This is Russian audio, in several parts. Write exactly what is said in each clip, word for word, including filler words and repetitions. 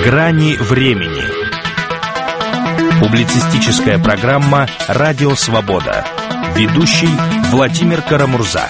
Грани времени. Публицистическая программа «Радио Свобода». Ведущий Владимир Карамурза.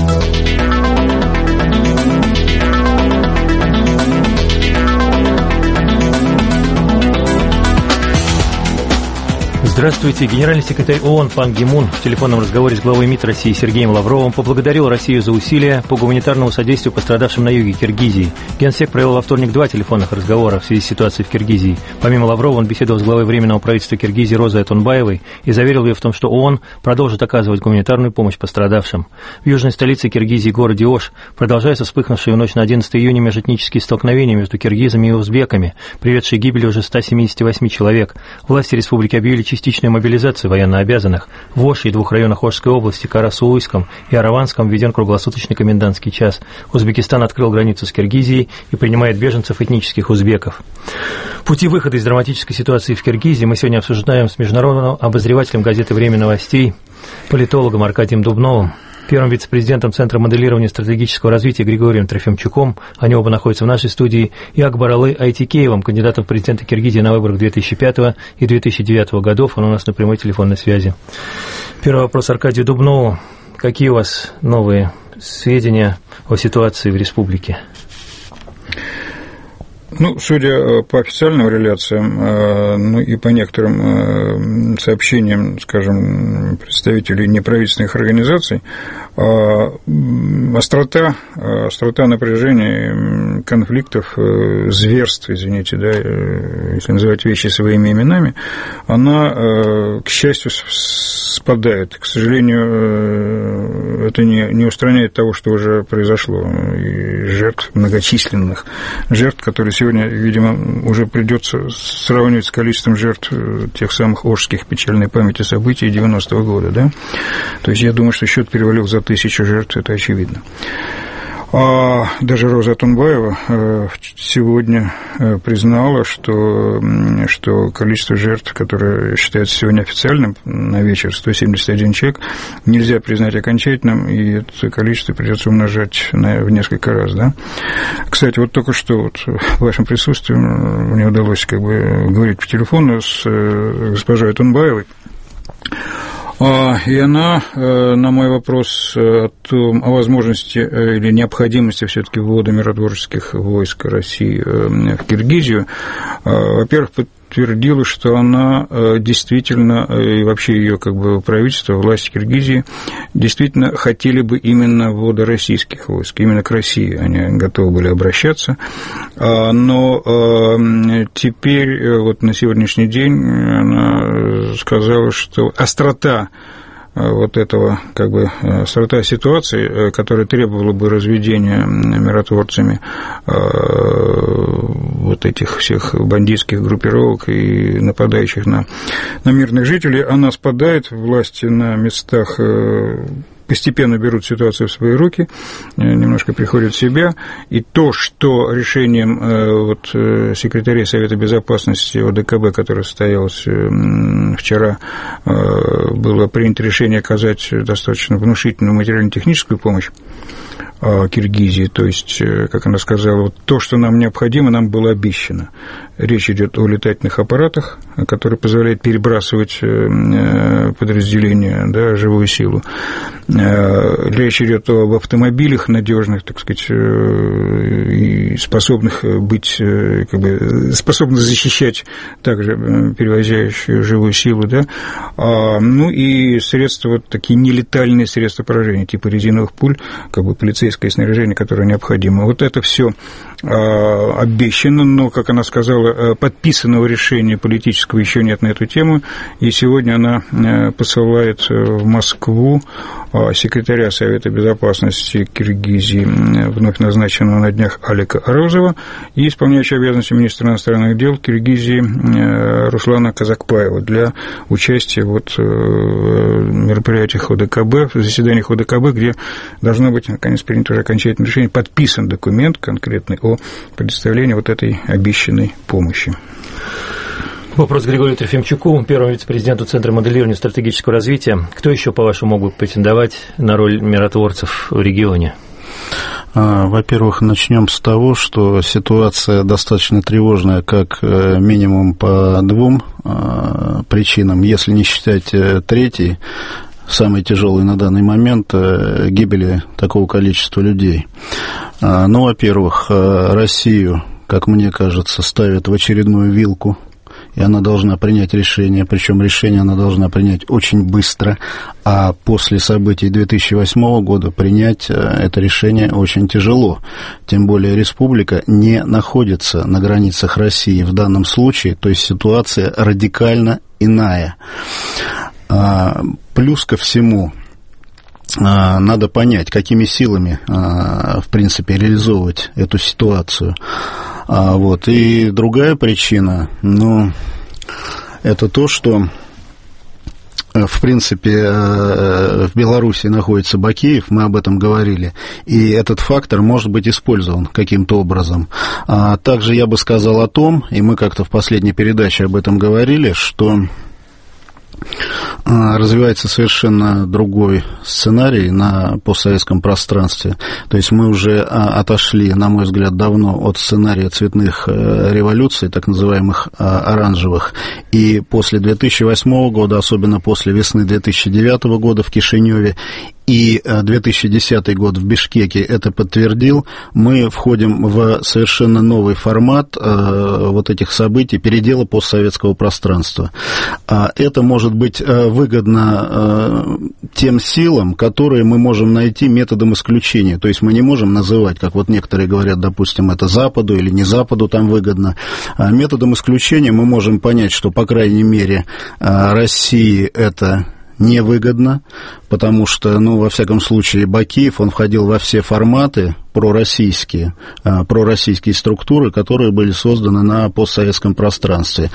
Здравствуйте. Генеральный секретарь ООН Пан Ги Мун в телефонном разговоре с главой МИД России Сергеем Лавровым поблагодарил Россию за усилия по гуманитарному содействию пострадавшим на юге Киргизии. Генсек провел во вторник два телефонных разговора в связи с ситуацией в Киргизии. Помимо Лаврова, он беседовал с главой Временного правительства Киргизии Розой Атунбаевой и заверил ее в том, что ООН продолжит оказывать гуманитарную помощь пострадавшим. В южной столице Киргизии, городе Ош, продолжаются вспыхнувшие в ночь на одиннадцатое июня межэтнические столкновения между киргизами и узбеками, приведшие к гибели уже ста семидесяти восьми человек. Власти республики объявили частичную мобилизацию военнообязанных. В Оше и двух районах Ошской области, Карасу-Уйском и Араванском, введен круглосуточный комендантский час. Узбекистан открыл границу с Киргизией и принимает беженцев этнических узбеков. Пути выхода из драматической ситуации в Киргизии мы сегодня обсуждаем с международным обозревателем газеты «Время новостей», политологом Аркадием Дубновым, первым вице-президентом Центра моделирования стратегического развития Григорием Трофимчуком, они оба находятся в нашей студии, и Акбаралы Айтикеевым, кандидатом в президенты Киргизии на выборах две тысячи пятого и две тысячи девятого годов. Он у нас на прямой телефонной связи. Первый вопрос Аркадию Дубнову. Какие у вас новые сведения о ситуации в республике? Ну, судя по официальным реляциям, ну и по некоторым сообщениям, скажем, представителей неправительственных организаций, острота, острота напряжения, конфликтов, зверств, извините, да, если называть вещи своими именами, она, к счастью, спадает. К сожалению, это не, не устраняет того, что уже произошло, и жертв, многочисленных жертв, которые сегодня, видимо, уже придется сравнивать с количеством жертв тех самых ошских печальной памяти событий девяностого года, да? То есть я думаю, что счет перевалил за тысячу жертв, это очевидно. А даже Роза Атунбаева сегодня признала, что, что количество жертв, которое считается сегодня официальным на вечер, сто семьдесят один человек, нельзя признать окончательным, и это количество придется умножать на, в несколько раз. Да? Кстати, вот только что вот в вашем присутствии мне удалось как бы говорить по телефону с госпожой Атунбаевой. И она на мой вопрос о, том, о возможности или необходимости все-таки ввода миротворческих войск России в Киргизию, во-первых, подтвердила, что она действительно, и вообще ее как бы правительство, власти Киргизии действительно хотели бы именно ввода российских войск, именно к России они готовы были обращаться, но теперь, вот на сегодняшний день она сказала, что острота вот этого, как бы, острота ситуации, которая требовала бы разведения миротворцами вот этих всех бандитских группировок и нападающих на, на мирных жителей, она спадает, власти на местах постепенно берут ситуацию в свои руки, немножко приходят в себя, и то, что решением вот, секретаря Совета Безопасности ОДКБ, которое состоялось вчера, было принято решение оказать достаточно внушительную материально-техническую помощь Киргизии, то есть, как она сказала, вот то, что нам необходимо, нам было обещано. Речь идет о летательных аппаратах, которые позволяют перебрасывать подразделения, да, живую силу. Речь идет об автомобилях надежных, так сказать, и способных быть, как бы, способных защищать также перевозящую живую силу, да. Ну и средства, вот такие нелетальные средства поражения, типа резиновых пуль, как бы полицейское снаряжение, которое необходимо. Вот это все обещано, но, как она сказала, подписанного решения политического еще нет на эту тему, и сегодня она посылает в Москву секретаря Совета Безопасности Киргизии, вновь назначенного на днях Алика Арозова, и исполняющего обязанности министра иностранных дел Киргизии Руслана Казакпаева для участия вот в мероприятиях ОДКБ, в заседаниях ОДКБ, где должно быть, наконец, принято уже окончательное решение, подписан документ конкретный о предоставлении вот этой обещанной помощи. Вопрос Григорию Трофимчуку, первому вице-президенту Центра моделирования стратегического развития. Кто еще, по-вашему, мог бы претендовать на роль миротворцев в регионе? Во-первых, начнем с того, что ситуация достаточно тревожная, как минимум по двум причинам, если не считать третьей, самый тяжелый на данный момент, гибели такого количества людей. Ну, во-первых, Россию, как мне кажется, ставят в очередную вилку, и она должна принять решение, причем решение она должна принять очень быстро, а после событий две тысячи восьмого года принять это решение очень тяжело. Тем более республика не находится на границах России в данном случае, то есть ситуация радикально иная. Плюс ко всему, надо понять, какими силами, в принципе, реализовывать эту ситуацию. Вот. И другая причина, ну, это то, что, в принципе, в Беларуси находится Бакеев, мы об этом говорили, и этот фактор может быть использован каким-то образом. Также я бы сказал о том, и мы как-то в последней передаче об этом говорили, что развивается совершенно другой сценарий на постсоветском пространстве. То есть мы уже отошли, на мой взгляд, давно от сценария цветных революций, так называемых оранжевых. И после две тысячи восьмого года, особенно после весны две тысячи девятого года в Кишиневе, и две тысячи десятый год в Бишкеке это подтвердил, мы входим в совершенно новый формат э, вот этих событий, передела постсоветского пространства. А это может быть выгодно э, тем силам, которые мы можем найти методом исключения. То есть мы не можем называть, как вот некоторые говорят, допустим, это Западу или не Западу там выгодно. А методом исключения мы можем понять, что, по крайней мере, э, России это невыгодно, потому что, ну, во всяком случае, Бакеев, он входил во все форматы пророссийские, пророссийские структуры, которые были созданы на постсоветском пространстве.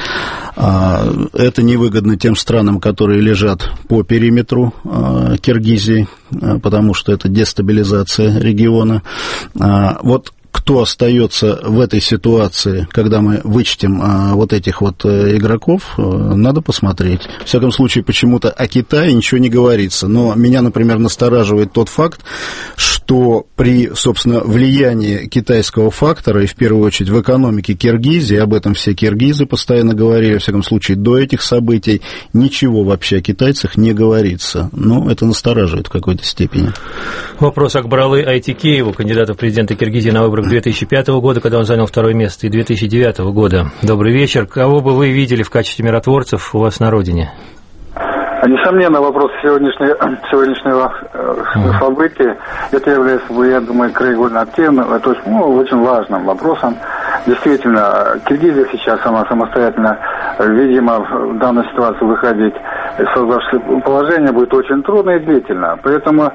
Это невыгодно тем странам, которые лежат по периметру Киргизии, потому что это дестабилизация региона. Вот кто остается в этой ситуации, когда мы вычтем а, вот этих вот а, игроков, а, надо посмотреть. В всяком случае, почему-то о Китае ничего не говорится. Но меня, например, настораживает тот факт, что при, собственно, влиянии китайского фактора, и в первую очередь в экономике Киргизии, об этом все киргизы постоянно говорили, во всяком случае, до этих событий, ничего вообще о китайцах не говорится. Но это настораживает в какой-то степени. Вопрос Акбаралы Айтикееву, кандидата в президенты Киргизии на выборах две тысячи пятого года, когда он занял второе место, и две тысячи девятого года. Добрый вечер. Кого бы вы видели в качестве миротворцев у вас на родине? Несомненно, вопрос сегодняшнего, сегодняшнего mm. события, это является, я думаю, краеугольно активным, то есть, ну, очень важным вопросом. Действительно, Киргизия сейчас сама самостоятельно, видимо, в данной ситуации выходить из создавшегося положения будет очень трудно и длительно. Поэтому,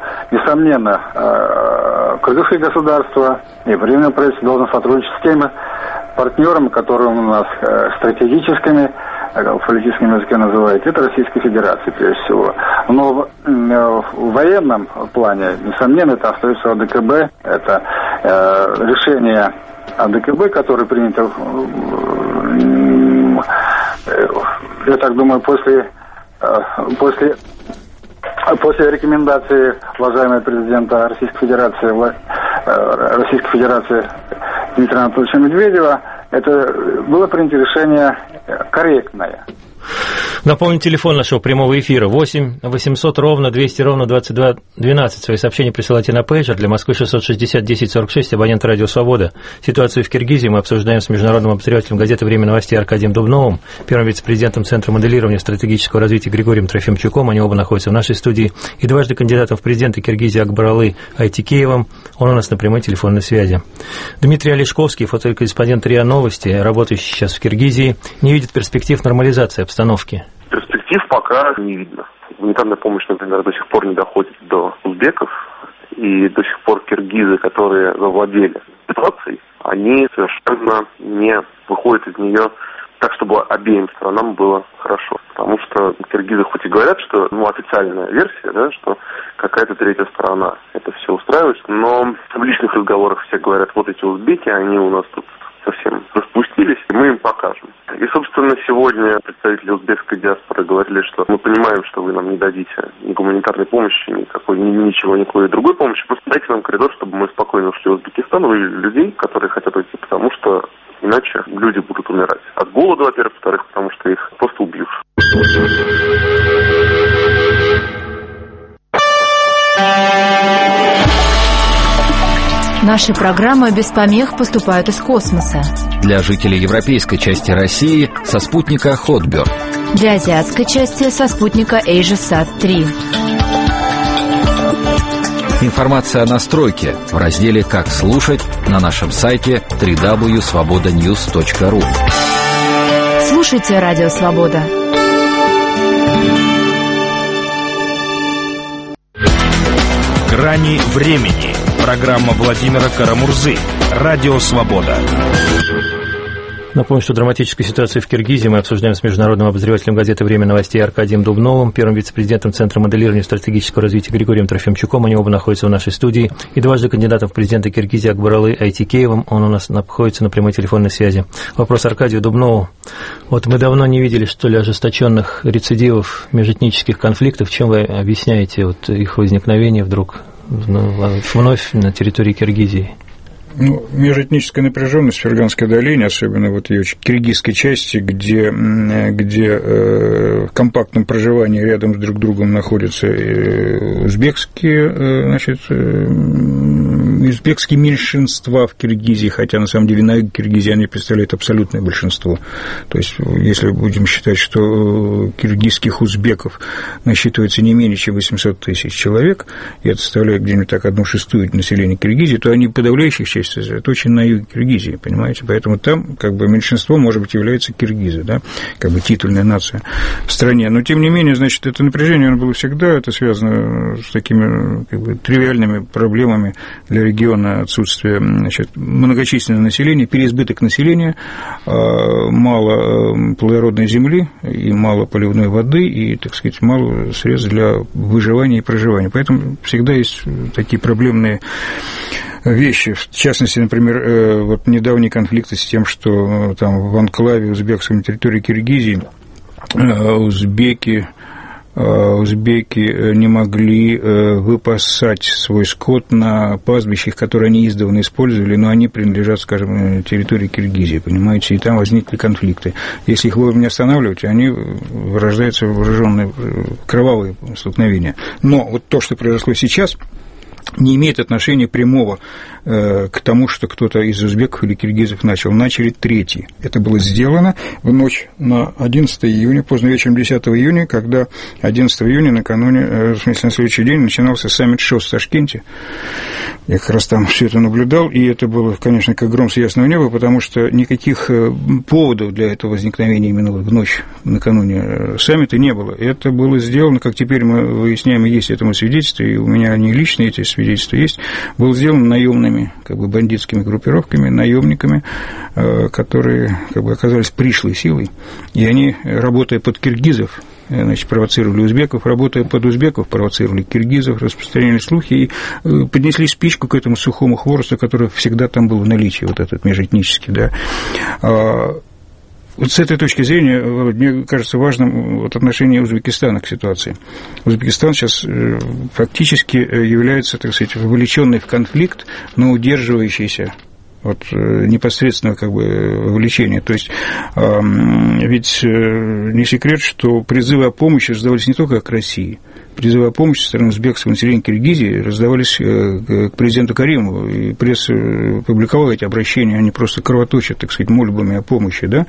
несомненно, кыргызское государство и временное правительство должно сотрудничать с теми партнерами, которые у нас стратегическими, в политическом языке называют, это Российская Федерация, прежде всего. Но в, в военном плане, несомненно, это остается ОДКБ, это э, решение ОДКБ, которое принято, э, я так думаю, после, э, после, после рекомендации уважаемого президента Российской Федерации, э, Российской Федерации Дмитрия Анатольевича Медведева, это было принято решение корректное. Напомню, телефон нашего прямого эфира восемь восемьсот ровно двести ровно двадцать два двенадцать. Свои сообщения присылайте на пейджер. Для Москвы шестьсот шестьдесят десять сорок шесть, абонент радио «Свобода». Ситуацию в Киргизии мы обсуждаем с международным обозревателем газеты «Время новостей» Аркадием Дубновым, первым вице-президентом Центра моделирования стратегического развития Григорием Трофимчуком. Они оба находятся в нашей студии. И дважды кандидатом в президенты Киргизии Акбаралы Айтикеевым. Он у нас на прямой телефонной связи. Дмитрий Олешковский, фотокорреспондент РИА Новости, работающий сейчас в Киргизии, не видит перспектив нормализации обстановки. Перспектив пока не видно. Гуманитарная помощь, например, до сих пор не доходит до узбеков, и до сих пор киргизы, которые завладели ситуацией, они совершенно не выходят из нее так, чтобы обеим сторонам было хорошо. Потому что киргизы хоть и говорят, что, ну, официальная версия, да, что какая-то третья сторона это все устраивает, но в личных разговорах все говорят, вот эти узбеки, они у нас тут совсем распустились, и мы им покажем. И, собственно, сегодня представители узбекской диаспоры говорили, что мы понимаем, что вы нам не дадите ни гуманитарной помощи, никакой, ни, ничего, никакой другой помощи. Просто дайте нам коридор, чтобы мы спокойно ушли в Узбекистан, вывели людей, которые хотят уйти, потому что иначе люди будут умирать. От голода, во-первых, во-вторых, потому что их просто убьют. Наши программы без помех поступают из космоса. Для жителей европейской части России со спутника Хотберд. Для азиатской части со спутника AsiaSat три. Информация о настройке в разделе «Как слушать» на нашем сайте дабл ю дабл ю дабл ю точка свобода ньюс точка ру. Слушайте Радио Свобода. «Грани времени». Программа Владимира Карамурзы. Радио Свобода. Напомню, что драматическую ситуацию в Киргизии мы обсуждаем с международным обозревателем газеты «Время новостей» Аркадием Дубновым, первым вице-президентом Центра моделирования стратегического развития Григорием Трофимчуком. Они оба находятся в нашей студии. И дважды кандидатом в президенты Киргизии Акбаралы Айтикеевым. Он у нас находится на прямой телефонной связи. Вопрос Аркадию Дубнову. Вот мы давно не видели, что ли, ожесточенных рецидивов межэтнических конфликтов. Чем вы объясняете вот их возникновение вдруг вновь на территории Киргизии? Ну, межэтническая напряженность в Ферганской долине, особенно вот ее киргизской части, где, где э, в компактном проживании рядом с друг другом находятся э, узбекские, э, значит, э, узбекские меньшинства в Киргизии, хотя на самом деле на юге Киргизии они представляют абсолютное большинство. То есть, если будем считать, что киргизских узбеков насчитывается не менее чем восемьсот тысяч человек, и это составляет где-нибудь так одну шестую населения Киргизии, то они подавляющих часть это очень на юге Киргизии, понимаете, поэтому там как бы меньшинство, может быть, является киргизы, да, как бы титульная нация в стране, но тем не менее, значит, это напряжение, оно было всегда, это связано с такими как бы тривиальными проблемами для региона, отсутствие, значит, многочисленного населения, переизбыток населения, мало плодородной земли и мало поливной воды и, так сказать, мало средств для выживания и проживания, поэтому всегда есть такие проблемные вещи, в частности, например, вот недавние конфликты с тем, что там в анклаве узбекском на территории Киргизии узбеки, узбеки не могли выпасать свой скот на пастбищах, которые они издавна использовали, но они принадлежат, скажем, территории Киргизии, понимаете, и там возникли конфликты. Если их вовремя не останавливать, они вырождаются в вооруженные кровавые столкновения. Но вот то, что произошло сейчас, не имеет отношения прямого э, к тому, что кто-то из узбеков или киргизов начал. Начали третьи. Это было сделано в ночь на одиннадцатое июня, поздно вечером десятого июня, когда одиннадцатого июня, накануне, э, в смысле, на следующий день начинался саммит ШОС в Ташкенте. Я как раз там все это наблюдал, и это было, конечно, как гром с ясного неба, потому что никаких поводов для этого возникновения именно в ночь накануне саммита не было. Это было сделано, как теперь мы выясняем, и есть этому свидетельство, и у меня они личные, эти свидетельства есть, было сделано наемными, как бы, бандитскими группировками, наемниками, которые, как бы, оказались пришлой силой, и они, работая под киргизов, значит, провоцировали узбеков, работая под узбеков, провоцировали киргизов, распространяли слухи и поднесли спичку к этому сухому хворосту, который всегда там был в наличии, вот этот межэтнический, да. Вот с этой точки зрения, мне кажется важным вот отношение Узбекистана к ситуации. Узбекистан сейчас фактически является, так сказать, вовлеченный в конфликт, но удерживающийся от непосредственного, как бы, вовлечения. То есть, ведь не секрет, что призывы о помощи раздавались не только к России. Призывы о помощи со стороны узбекского населения Киргизии раздавались к президенту Каримову, и пресса публиковала эти обращения, они просто кровоточат, так сказать, мольбами о помощи, да.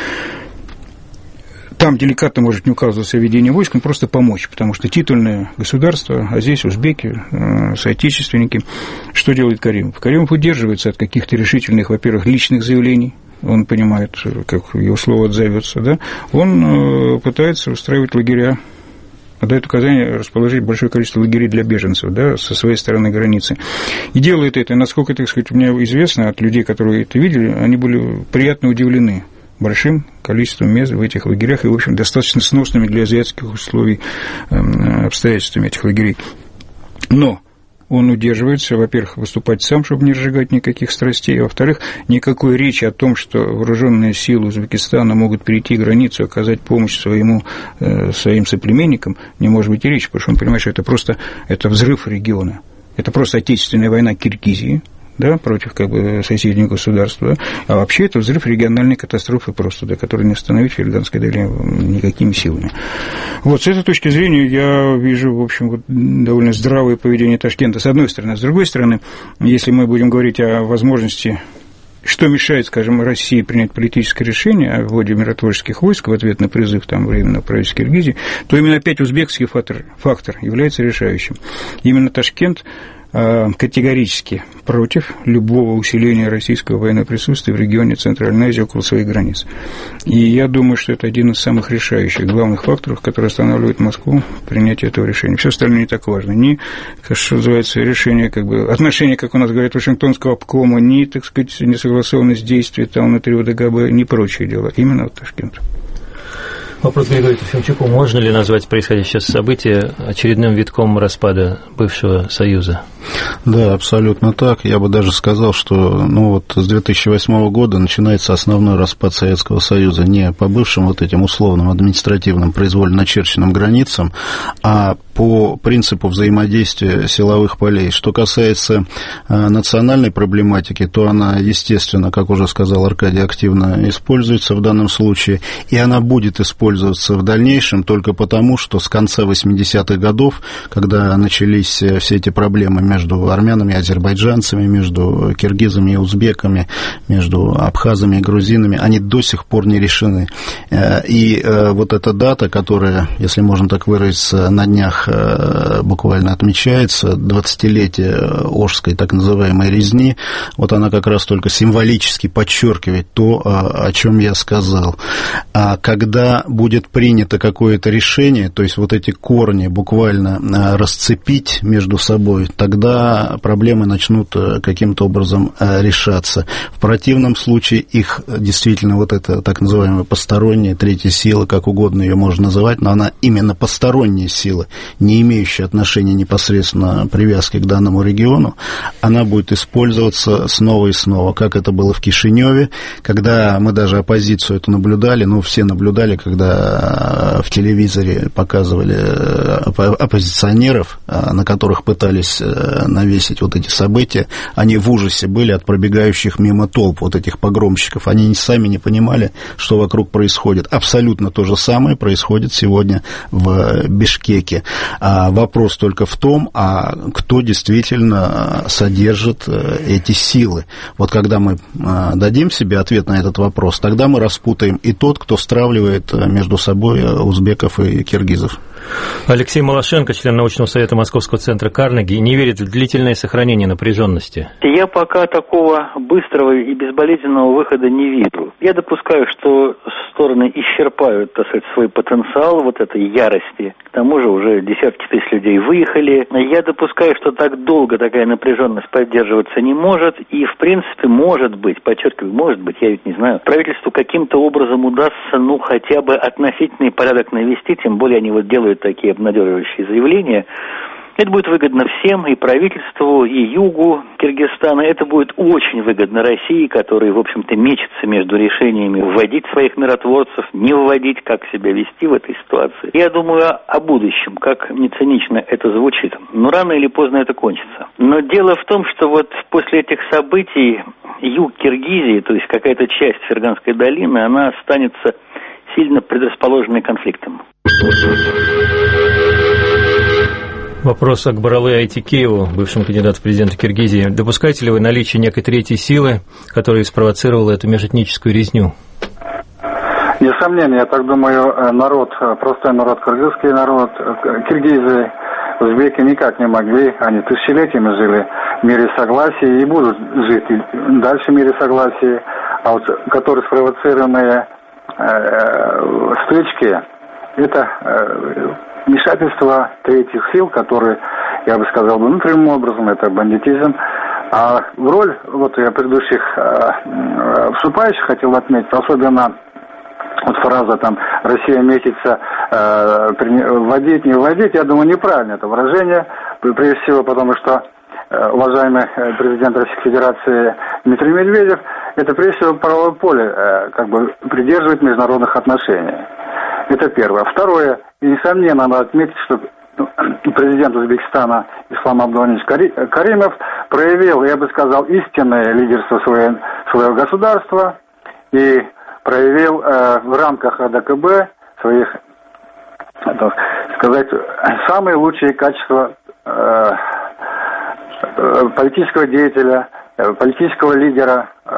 Там деликатно может не указываться введение войск, но просто помочь, потому что титульное государство, а здесь узбеки, соотечественники. Что делает Каримов? Каримов удерживается от каких-то решительных, во-первых, личных заявлений, он понимает, как его слово отзовется, да, он пытается устраивать лагеря, дает указание расположить большое количество лагерей для беженцев, да, со своей стороны границы. И делает это, насколько, так сказать, мне известно от людей, которые это видели, они были приятно удивлены большим количеством мест в этих лагерях и, в общем, достаточно сносными для азиатских условий обстоятельствами этих лагерей. Но он удерживается, во-первых, выступать сам, чтобы не разжигать никаких страстей, а во-вторых, никакой речи о том, что вооруженные силы Узбекистана могут перейти границу, оказать помощь своему, своим соплеменникам, не может быть и речи, потому что он понимает, что это просто это взрыв региона, это просто отечественная война Киргизии, да, против как бы соседнего государства, а вообще это взрыв региональной катастрофы просто, да, которую не остановить в Ферганской долине никакими силами. Вот, с этой точки зрения я вижу, в общем, вот, довольно здравое поведение Ташкента, с одной стороны. С другой стороны, если мы будем говорить о возможности, что мешает, скажем, России принять политическое решение о вводе миротворческих войск в ответ на призыв там временного правительства Киргизии, то именно опять узбекский фактор, фактор является решающим. Именно Ташкент категорически против любого усиления российского военного присутствия в регионе Центральной Азии около своих границ. И я думаю, что это один из самых решающих, главных факторов, который останавливает Москву в принятии этого решения. Все остальное не так важно. Ни, что называется, решение, как бы, отношение, как у нас говорят, Вашингтонского обкома, ни, так сказать, несогласованность действий там внутри ОДКБ, ни прочие дела. Именно вот Ташкент. Вопрос Григорию Трофимчуку. Можно ли назвать происходящее событие очередным витком распада бывшего Союза? Да, абсолютно так. Я бы даже сказал, что ну, вот с две тысячи восьмого года начинается основной распад Советского Союза не по бывшим вот этим условным административным произвольно начерченным границам, а по принципу взаимодействия силовых полей. Что касается э, национальной проблематики, то она, естественно, как уже сказал Аркадий, активно используется в данном случае, и она будет использоваться в дальнейшем только потому, что с конца восьмидесятых годов, когда начались все эти проблемы между армянами и азербайджанцами, между киргизами и узбеками, между абхазами и грузинами, они до сих пор не решены. И э, вот эта дата, которая, если можно так выразиться, на днях буквально отмечается, двадцатилетие Ошской так называемой резни, вот она как раз только символически подчеркивает то, о чем я сказал. А когда будет принято какое-то решение, то есть вот эти корни буквально расцепить между собой, тогда проблемы начнут каким-то образом решаться. В противном случае их действительно вот эта так называемая посторонняя третья сила, как угодно ее можно называть, но она именно посторонняя сила, не имеющая отношения непосредственно привязки к данному региону, она будет использоваться снова и снова, как это было в Кишиневе, когда мы даже оппозицию эту наблюдали, ну, все наблюдали, когда в телевизоре показывали оппозиционеров, на которых пытались навесить вот эти события, они в ужасе были от пробегающих мимо толп вот этих погромщиков, они сами не понимали, что вокруг происходит. Абсолютно то же самое происходит сегодня в Бишкеке. А вопрос только в том, а кто действительно содержит эти силы. Вот когда мы дадим себе ответ на этот вопрос, тогда мы распутаем и тот, кто стравливает между собой узбеков и киргизов. Алексей Малашенко, член научного совета Московского центра Карнеги, не верит в длительное сохранение напряженности. Я пока такого быстрого и безболезненного выхода не вижу. Я допускаю, что стороны исчерпают, так сказать, свой потенциал вот этой ярости. К тому же уже десятки тысяч людей выехали. Я допускаю, что так долго такая напряженность поддерживаться не может. И, в принципе, может быть, подчеркиваю, может быть, я ведь не знаю, правительству каким-то образом удастся, ну, хотя бы относительный порядок навести, тем более они вот делают такие обнадеживающие заявления. Это будет выгодно всем, и правительству, и югу Киргизстана. Это будет очень выгодно России, которая, в общем-то, мечется между решениями вводить своих миротворцев, не вводить, как себя вести в этой ситуации. Я думаю о будущем, как не цинично это звучит. Но рано или поздно это кончится. Но дело в том, что вот после этих событий юг Киргизии, то есть какая-то часть Ферганской долины, она останется сильно предрасположенной к конфликтам. Вопрос Акбаралы Айтикееву, бывшему кандидату в президенты Киргизии. Допускаете ли вы наличие некой третьей силы, которая спровоцировала эту межэтническую резню? Несомненно, я так думаю, народ, простой народ, кыргызский народ, киргизы, узбеки никак не могли, они тысячелетиями жили в мире согласия и будут жить дальше в мире согласия, а вот которые спровоцированные э, стычки, это э, вмешательство третьих сил, которые, я бы сказал, ну, прямым образом, это бандитизм. А в роль, вот я предыдущих э, вступающих хотел отметить, особенно вот фраза там «Россия метится, э, вводить, не вводить», я думаю, неправильно это выражение, прежде всего, потому что уважаемый президент Российской Федерации Дмитрий Медведев, это прежде всего правовое поле, как бы придерживает международных отношений. Это первое. Второе, и несомненно, надо отметить, что президент Узбекистана Ислам Абдулганиевич Каримов проявил, я бы сказал, истинное лидерство своего, своего государства и проявил э, в рамках АДКБ своих, так сказать, самые лучшие качества э, политического деятеля, э, политического лидера э,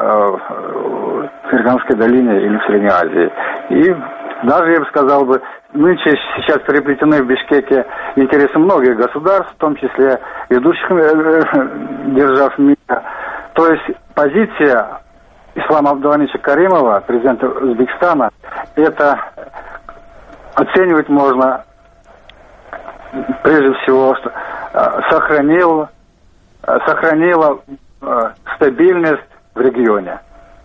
в Ферганской долине или в Средней Азии. И даже, я бы сказал бы, нынче сейчас переплетены в Бишкеке интересы многих государств, в том числе ведущих держав мира. То есть позиция Ислама Абдулганиевича Каримова, президента Узбекистана, это оценивать можно прежде всего, что сохранил, сохранила стабильность в регионе.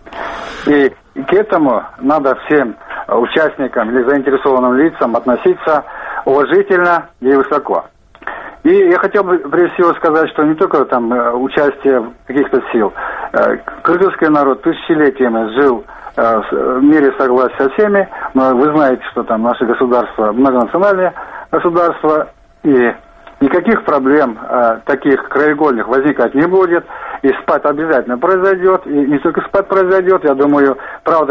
И к этому надо всем участникам или заинтересованным лицам относиться уважительно и высоко. И я хотел бы прежде всего сказать, что не только там участие в каких-то сил. Кыргызский народ тысячелетиями жил в мире согласия со всеми, но вы знаете, что там наше государство многонациональное государство, и никаких проблем таких краеугольных возникать не будет. И спад обязательно произойдет, и не только спад произойдет, я думаю, правда,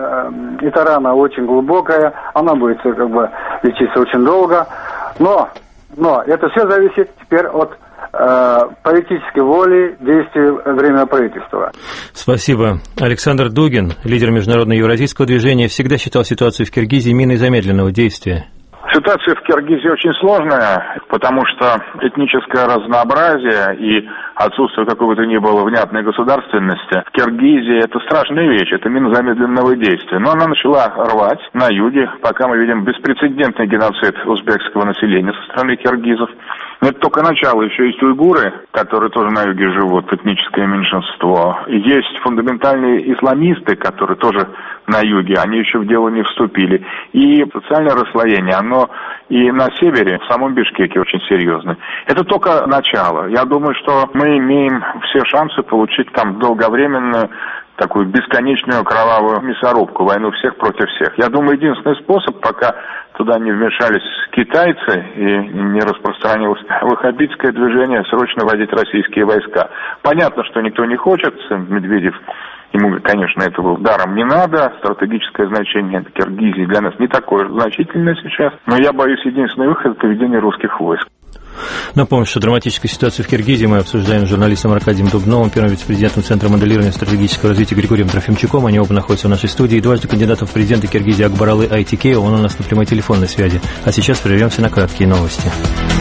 эта рана очень глубокая, она будет как бы лечиться очень долго, но, но это все зависит теперь от э, политической воли, действий временного правительства. Спасибо. Александр Дугин, лидер международного евразийского движения, всегда считал ситуацию в Киргизии миной замедленного действия. Ситуация в Киргизии очень сложная, потому что этническое разнообразие и отсутствие какой бы то ни было внятной государственности в Киргизии — это страшная вещь, это мина замедленного действия. Но она начала рвать на юге, пока мы видим беспрецедентный геноцид узбекского населения со стороны киргизов. Но это только начало, еще есть уйгуры, которые тоже на юге живут, этническое меньшинство. Есть фундаментальные исламисты, которые тоже на юге, они еще в дело не вступили. И социальное расслоение, оно и на севере, в самом Бишкеке, очень серьезное. Это только начало. Я думаю, что мы имеем все шансы получить там долговременную, такую бесконечную кровавую мясорубку, войну всех против всех. Я думаю, единственный способ, пока туда не вмешались китайцы и не распространилось ваххабитское движение, срочно вводить российские войска. Понятно, что никто не хочет, Медведев, ему, конечно, этого даром не надо, стратегическое значение Киргизии для нас не такое значительное сейчас, но я боюсь, единственный выход — это введение русских войск. Напомню, что драматическую ситуацию в Киргизии мы обсуждаем с журналистом Аркадием Дубновым, первым вице-президентом Центра моделирования стратегического развития Григорием Трофимчуком. Они оба находятся в нашей студии. Дважды кандидатов в президенты Киргизии Акбаралы Айтикеев, он у нас на прямой телефонной связи. А сейчас прервемся на краткие новости.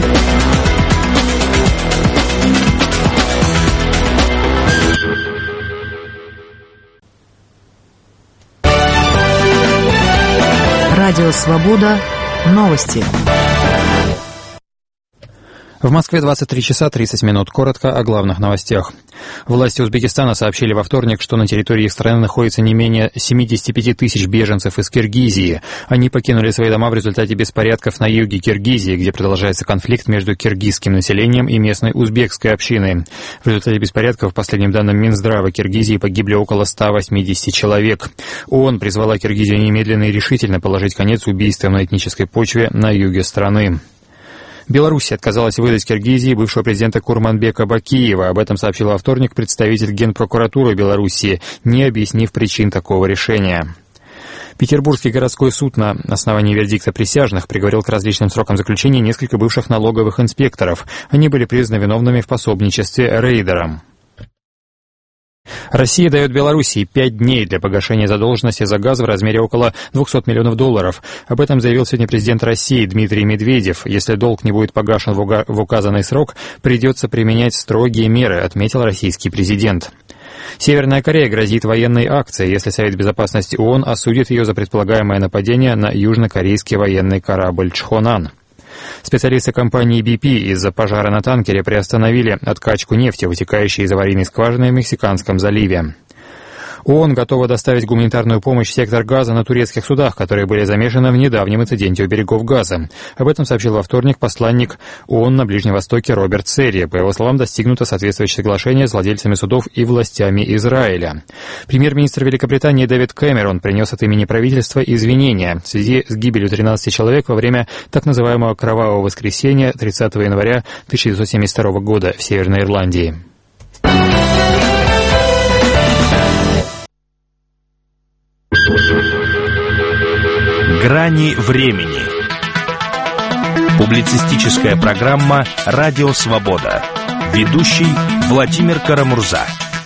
Радио «Свобода». Новости. В Москве двадцать три часа тридцать минут. Коротко о главных новостях. Власти Узбекистана сообщили во вторник, что на территории их страны находится не менее семьдесят пять тысяч беженцев из Киргизии. Они покинули свои дома в результате беспорядков на юге Киргизии, где продолжается конфликт между киргизским населением и местной узбекской общиной. В результате беспорядков, по последним данным Минздрава Киргизии, погибли около ста восьмидесяти человек. ООН призвала Киргизию немедленно и решительно положить конец убийствам на этнической почве на юге страны. Белоруссия отказалась выдать Киргизии бывшего президента Курманбека Бакиева. Об этом сообщил во вторник представитель Генпрокуратуры Белоруссии, не объяснив причин такого решения. Петербургский городской суд на основании вердикта присяжных приговорил к различным срокам заключения несколько бывших налоговых инспекторов. Они были признаны виновными в пособничестве рейдерам. Россия дает Белоруссии пять дней для погашения задолженности за газ в размере около двухсот миллионов долларов. Об этом заявил сегодня президент России Дмитрий Медведев. Если долг не будет погашен в указанный срок, придется применять строгие меры, отметил российский президент. Северная Корея грозит военной акцией, если Совет Безопасности ООН осудит ее за предполагаемое нападение на южнокорейский военный корабль «Чхонан». Специалисты компании би пи из-за пожара на танкере приостановили откачку нефти, вытекающей из аварийной скважины в Мексиканском заливе. ООН готова доставить гуманитарную помощь в сектор Газа на турецких судах, которые были замешаны в недавнем инциденте у берегов Газа. Об этом сообщил во вторник посланник ООН на Ближнем Востоке Роберт Серри. По его словам, достигнуто соответствующее соглашение с владельцами судов и властями Израиля. Премьер-министр Великобритании Дэвид Кэмерон принес от имени правительства извинения в связи с гибелью тринадцати человек во время так называемого «Кровавого воскресенья» тридцатого января тысяча девятьсот семьдесят второго года в Северной Ирландии. Грани времени. Публицистическая программа «Радио Свобода». Ведущий Владимир Карамурза.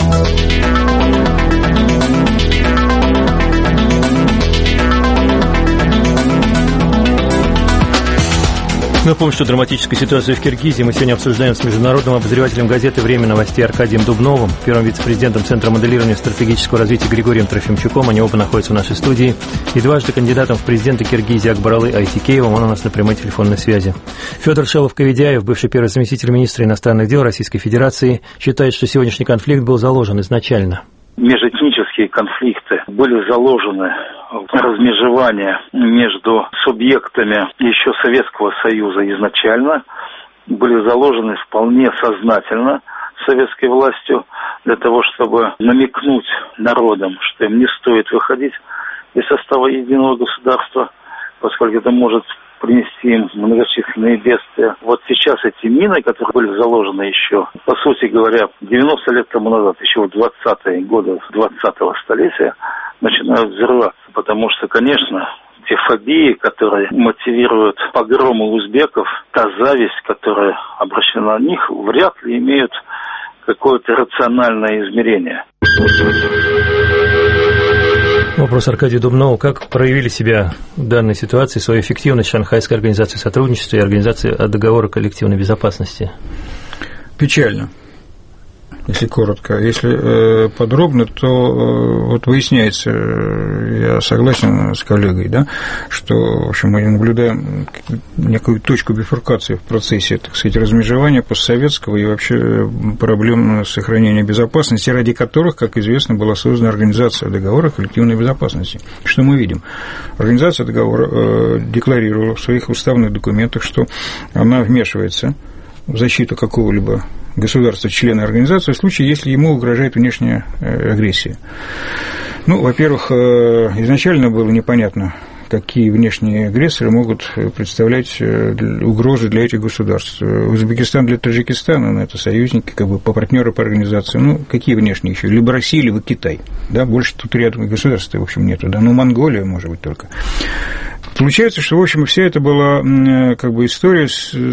Напомню, что драматическую ситуацию в Киргизии мы сегодня обсуждаем с международным обозревателем газеты «Время новостей» Аркадием Дубновым, первым вице-президентом Центра моделирования стратегического развития Григорием Трофимчуком. Они оба находятся в нашей студии. И дважды кандидатом в президенты Киргизии Акбаралы Айтикеевым. Он у нас на прямой телефонной связи. Федор Шелов-Коведяев, бывший первый заместитель министра иностранных дел Российской Федерации, считает, что сегодняшний конфликт был заложен изначально. Межэтнические конфликты были заложены в размежевание между субъектами еще Советского Союза изначально, были заложены вполне сознательно советской властью для того, чтобы намекнуть народам, что им не стоит выходить из состава единого государства, поскольку это может принести им многочисленные бедствия. Вот сейчас эти мины, которые были заложены еще, по сути говоря, девяносто лет тому назад, еще в двадцатые годы двадцатого столетия, начинают взрываться. Потому что, конечно, те фобии, которые мотивируют погромы узбеков, та зависть, которая обращена на них, вряд ли имеют какое-то рациональное измерение. Вопрос Аркадию Дубнову. Как проявили себя в данной ситуации свою эффективность Шанхайской организации сотрудничества и организации договора коллективной безопасности? Печально, если коротко. Если э, подробно, то э, вот выясняется, э, я согласен с коллегой, да, что, в общем, мы наблюдаем некую точку бифуркации в процессе, так сказать, размежевания постсоветского и вообще проблем сохранения безопасности, ради которых, как известно, была создана Организация договора коллективной безопасности. Что мы видим? Организация договора э, декларировала в своих уставных документах, что она вмешивается в защиту какого-либо государства, члена организации, в случае, если ему угрожает внешняя агрессия. Ну, во-первых, изначально было непонятно, какие внешние агрессоры могут представлять угрозы для этих государств. Узбекистан для Таджикистана, ну, это союзники, как бы по партнеры по организации. Ну, какие внешние еще? Либо Россия, либо Китай. Да, больше тут рядом государств, в общем, нету. Да, ну, Монголия, может быть, только. Получается, что, в общем, вся это была как бы история,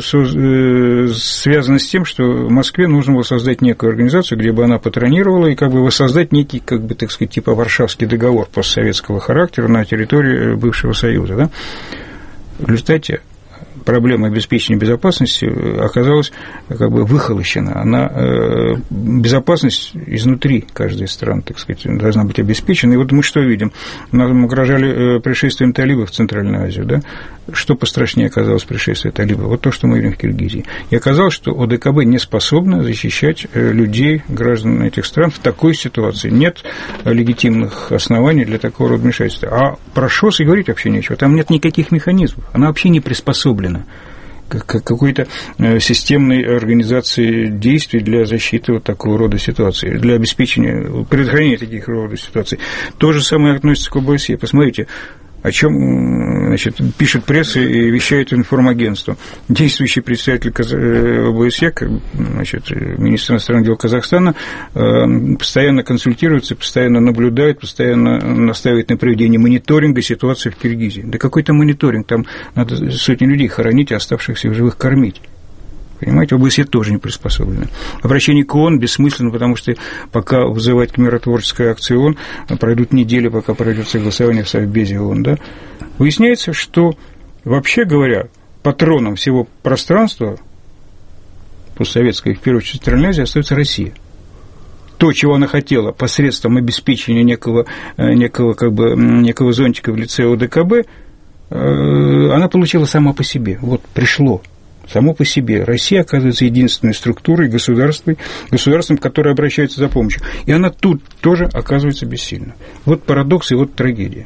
связана с тем, что Москве нужно было создать некую организацию, где бы она патронировала, и как бы воссоздать некий, как бы, так сказать, типа Варшавский договор постсоветского характера на территории бывшего Союза. Да? В результате проблема обеспечения безопасности оказалась как бы выхолощена. Она, э, безопасность изнутри каждой страны, так сказать, должна быть обеспечена. И вот мы что видим? Нам угрожали пришествием талибов в Центральную Азию, да? Что пострашнее оказалось пришествие талибов? Вот то, что мы видим в Киргизии. И оказалось, что ОДКБ не способна защищать людей, граждан этих стран в такой ситуации. Нет легитимных оснований для такого рода вмешательства. А про ШОС и говорить вообще нечего. Там нет никаких механизмов. Она вообще не приспособлена к какой-то системной организации действий для защиты вот такого рода ситуации, для обеспечения, предохранения таких рода ситуаций. То же самое относится к ОБСЕ. Посмотрите, о чем, значит, пишет пресса и вещает информагентство. Действующий представитель ОБСЕ, значит, министр иностранных дел Казахстана, постоянно консультируется, постоянно наблюдает, постоянно настаивает на проведении мониторинга ситуации в Киргизии. Да какой там мониторинг? Там надо сотни людей хоронить, а оставшихся в живых кормить. Понимаете, ОБСЕ тоже не приспособлено. Обращение к ООН бессмысленно, потому что пока вызывать к миротворческой акции ООН, пройдут недели, пока пройдет согласование в Совбезе ООН. Да? Выясняется, что, вообще говоря, патроном всего пространства постсоветской, в первую очередь, Центральной Азии, остается Россия. То, чего она хотела посредством обеспечения некого, некого, как бы, некого зонтика в лице ОДКБ, она получила сама по себе. Вот, пришло. само по себе. Россия оказывается единственной структурой, государством, государством, которое обращается за помощью. И она тут тоже оказывается бессильна. Вот парадокс и вот трагедия.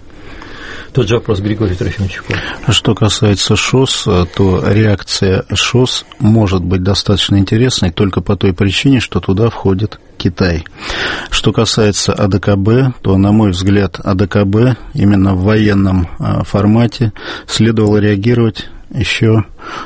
Тот же вопрос Григорий Трофимович. Что касается ШОС, то реакция ШОС может быть достаточно интересной только по той причине, что туда входит Китай. Что касается АДКБ, то, на мой взгляд, АДКБ именно в военном формате следовало реагировать еще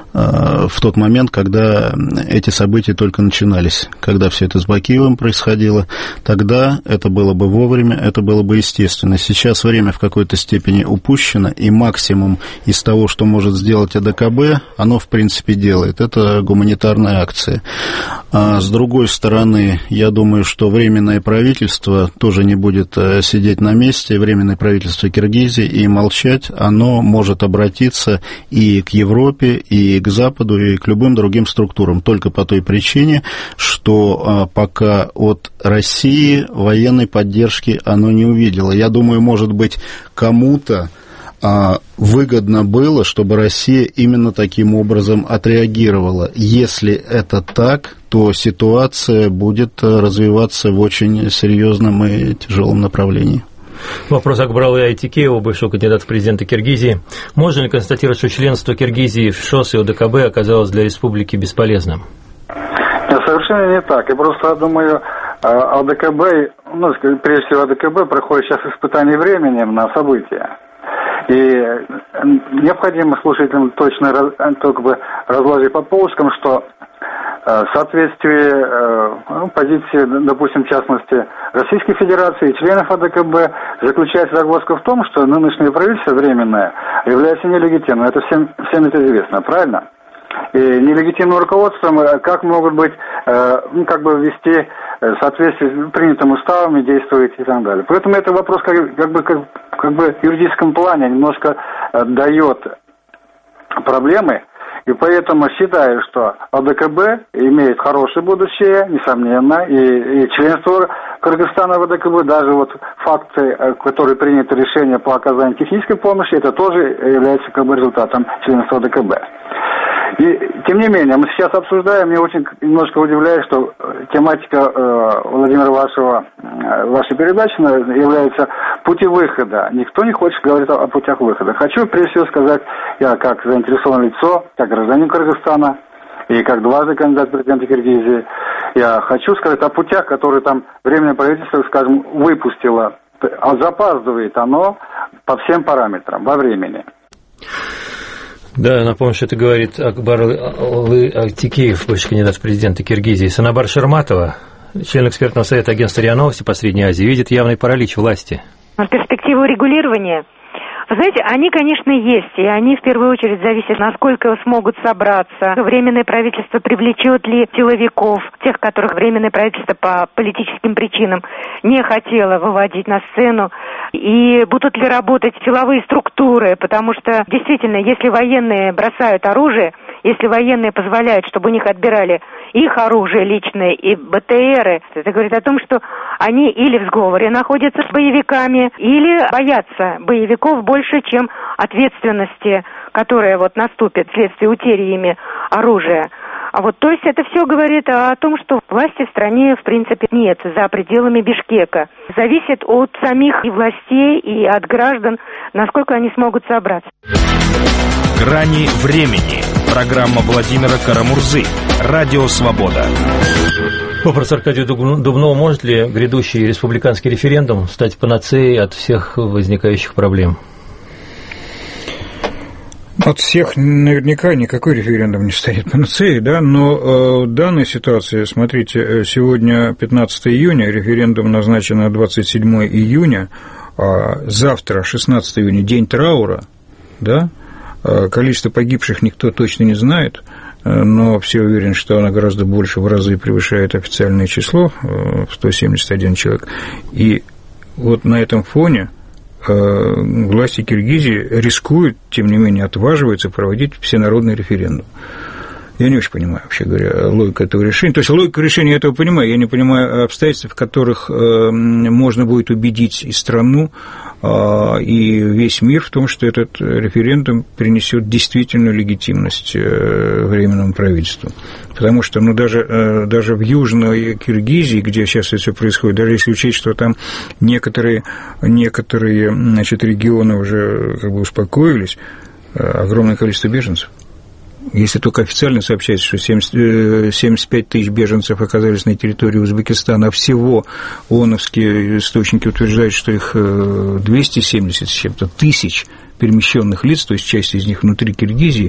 в тот момент, когда эти события только начинались, когда все это с Бакиевым происходило, тогда это было бы вовремя, это было бы естественно. Сейчас время в какой-то степени упущено, и максимум из того, что может сделать АДКБ, оно, в принципе, делает. Это гуманитарная акция. А с другой стороны, я думаю, что Временное правительство тоже не будет сидеть на месте, Временное правительство Киргизии, и молчать, оно может обратиться и к Европе, и к Западу, и к любым другим структурам, только по той причине, что а, пока от России военной поддержки оно не увидело. Я думаю, может быть, кому-то а, выгодно было, чтобы Россия именно таким образом отреагировала. Если это так, то ситуация будет развиваться в очень серьезном и тяжелом направлении. Вопрос Акбаралы Айтикеева, бывшего кандидата в президенты Киргизии. Можно ли констатировать, что членство Киргизии в ШОС и ОДКБ оказалось для республики бесполезным? Нет, совершенно не так. Я просто думаю, ОДКБ, ну, прежде всего ОДКБ проходит сейчас испытание временем на события. И необходимо слушателям точно только бы разложить по полочкам, что в соответствии ну, позиции, допустим, в частности, Российской Федерации и членов АДКБ заключается загвоздка в том, что нынешнее правительство временное является нелегитимным. Это всем, всем это известно, правильно? И нелегитимным руководством как могут быть, ну, как бы вести в соответствии с принятым уставом и действовать и так далее. Поэтому это вопрос как, как бы как, как бы в юридическом плане немножко дает проблемы. И поэтому считаю, что АДКБ имеет хорошее будущее, несомненно, и, и членство Кыргызстана в АДКБ, даже вот факты, которые приняты решение по оказанию технической помощи, это тоже является как бы результатом членства АДКБ. И, тем не менее, мы сейчас обсуждаем, мне очень немножко удивляет, что тематика э, Владимира вашего, э, вашей передачи является пути выхода. Никто не хочет говорить о, о путях выхода. Хочу прежде всего сказать, я как заинтересованное лицо, как гражданин Кыргызстана и как дважды кандидат в президенты Киргизии, я хочу сказать о путях, которые там Временное правительство, скажем, выпустило. А запаздывает оно по всем параметрам во времени. Да, напомню, что это говорит Акбаралы Айтикеев, бывший кандидат в президенты Киргизии. Санабар Шерматова, член экспертного совета агентства РИА Новости по Средней Азии, видит явный паралич власти. Перспективу регулирования, вы знаете, они, конечно, есть, и они в первую очередь зависят, насколько смогут собраться. Временное правительство привлечет ли силовиков, тех, которых Временное правительство по политическим причинам не хотело выводить на сцену, и будут ли работать силовые структуры, потому что, действительно, если военные бросают оружие, если военные позволяют, чтобы у них отбирали их оружие личное и БТРы, это говорит о том, что они или в сговоре находятся с боевиками, или боятся боевиков больше, чем ответственности, которая вот наступит вследствие утери ими оружия. А вот, то есть это все говорит о том, что власти в стране, в принципе, нет за пределами Бишкека. Зависит от самих и властей, и от граждан, насколько они смогут собраться. «Грани времени». Программа Владимира Карамурзы. Радио «Свобода». Вопрос Аркадию Дубнову: может ли грядущий республиканский референдум стать панацеей от всех возникающих проблем? От всех наверняка никакой референдум не станет панацеей, да, но э, данная ситуация, смотрите, сегодня пятнадцатое июня, референдум назначен на двадцать седьмое июня, а завтра, шестнадцатое июня, день траура, да, количество погибших никто точно не знает, но все уверены, что оно гораздо больше, в разы превышает официальное число, сто семьдесят один человек, и вот на этом фоне власти Киргизии рискуют, тем не менее, отваживаются проводить всенародный референдум. Я не очень понимаю, вообще говоря, логику этого решения. То есть логику решения я этого понимаю, я не понимаю обстоятельств, в которых можно будет убедить и страну, и весь мир в том, что этот референдум принесет действительную легитимность Временному правительству. Потому что, ну, даже, даже в Южной Киргизии, где сейчас это все происходит, даже если учесть, что там некоторые, некоторые значит, регионы уже как бы успокоились, огромное количество беженцев. Если только официально сообщается, что семьдесят пять тысяч беженцев оказались на территории Узбекистана, а всего ООНовские источники утверждают, что их двести семьдесят с чем-то тысяч перемещенных лиц, то есть часть из них внутри Киргизии,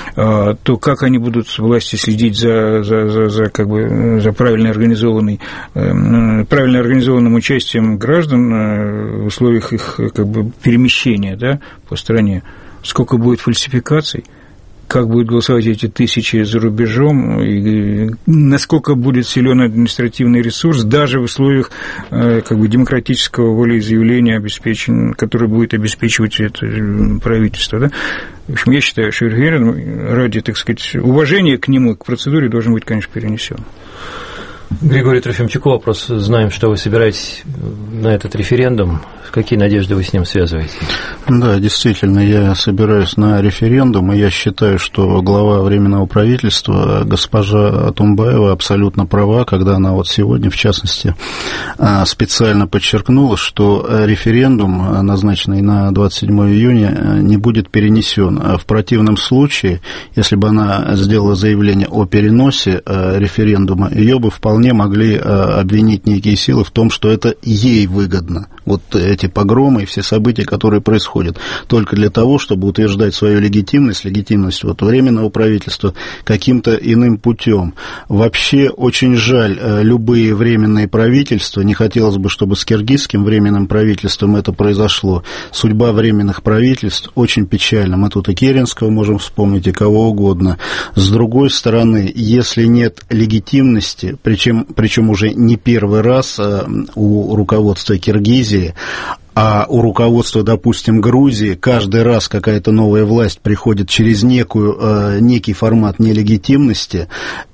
то как они будут власти следить за, за, за, за, как бы, за правильно, организованный, правильно организованным участием граждан в условиях их как бы, перемещения, да, по стране? Сколько будет фальсификаций? Как будут голосовать эти тысячи за рубежом, и насколько будет силен административный ресурс, даже в условиях как бы, демократического волеизъявления, обеспечен, который будет обеспечивать это правительство. Да? В общем, я считаю, что референдум ради, так сказать, уважения к нему, к процедуре, должен быть, конечно, перенесен. Григорий Трофимчук, вопрос. Знаем, что вы собираетесь на этот референдум. Какие надежды вы с ним связываете? Да, действительно, я собираюсь на референдум, и я считаю, что глава Временного правительства, госпожа Атумбаева, абсолютно права, когда она вот сегодня, в частности, специально подчеркнула, что референдум, назначенный на двадцать седьмого июня, не будет перенесен. В противном случае, если бы она сделала заявление о переносе референдума, ее бы вполне могли обвинить некие силы в том, что это ей выгодно. Вот эти погромы и все события, которые происходят, только для того, чтобы утверждать свою легитимность, легитимность вот Временного правительства каким-то иным путем. Вообще очень жаль любые временные правительства, не хотелось бы, чтобы с киргизским временным правительством это произошло. Судьба временных правительств очень печальна. Мы тут и Керенского можем вспомнить, и кого угодно. С другой стороны, если нет легитимности, причем, причем уже не первый раз у руководства Киргизии, а у руководства, допустим, Грузии каждый раз какая-то новая власть приходит через некую, некий формат нелегитимности,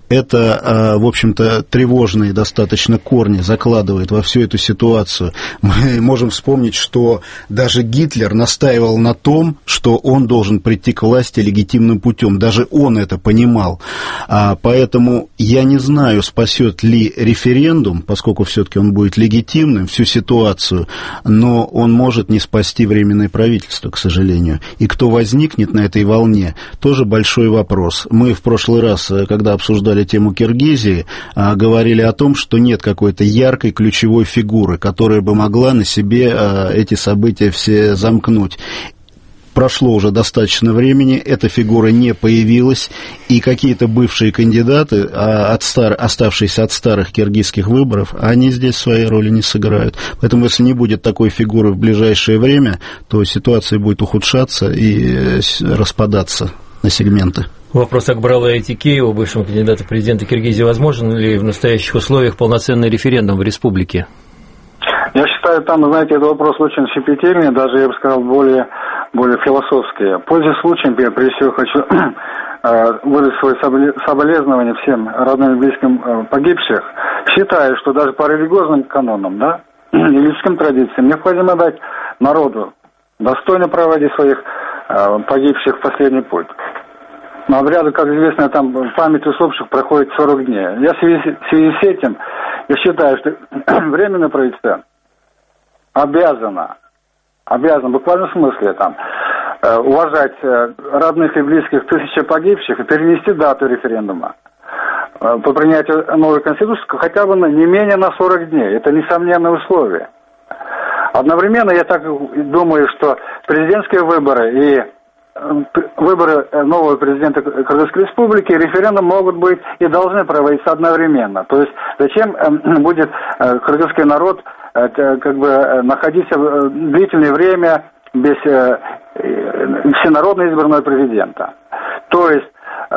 это, в общем-то, тревожные достаточно корни закладывает во всю эту ситуацию. Мы можем вспомнить, что даже Гитлер настаивал на том, что он должен прийти к власти легитимным путем. Даже он это понимал. Поэтому я не знаю, спасет ли референдум, поскольку все-таки он будет легитимным, всю ситуацию, но он может не спасти Временное правительство, к сожалению. И кто возникнет на этой волне, тоже большой вопрос. Мы в прошлый раз, когда обсуждали тему Киргизии, говорили о том, что нет какой-то яркой ключевой фигуры, которая бы могла на себе эти события все замкнуть. Прошло уже достаточно времени, эта фигура не появилась, и какие-то бывшие кандидаты, от стар... оставшиеся от старых киргизских выборов, они здесь своей роли не сыграют. Поэтому, если не будет такой фигуры в ближайшее время, то ситуация будет ухудшаться и распадаться на сегменты. Вопрос Акбарала Айтикеева, бывшему кандидату в президенты Киргизии. Возможен ли в настоящих условиях полноценный референдум в республике? Я считаю, там, знаете, этот вопрос очень щепетильный, даже, я бы сказал, более, более философский. Пользуясь случаем, я прежде всего хочу выразить свои соболезнования всем родным и близким погибших. Считаю, что даже по религиозным канонам, да, и людским традициям необходимо дать народу достойно проводить своих погибших в последний путь. Но обряды, как известно, там память усопших проходит сорок дней. Я в связи, в связи с этим, я считаю, что Временное правительство обязано, обязано, в буквальном смысле, там, уважать родных и близких тысячи погибших и перенести дату референдума по принятию новой конституции хотя бы не менее на сорок дней. Это несомненное условие. Одновременно я так думаю, что президентские выборы и выборы нового президента Кыргызской республики, референдум могут быть и должны проводиться одновременно. То есть зачем будет кыргызский народ как бы находиться длительное время без всенародно избранного президента. То есть,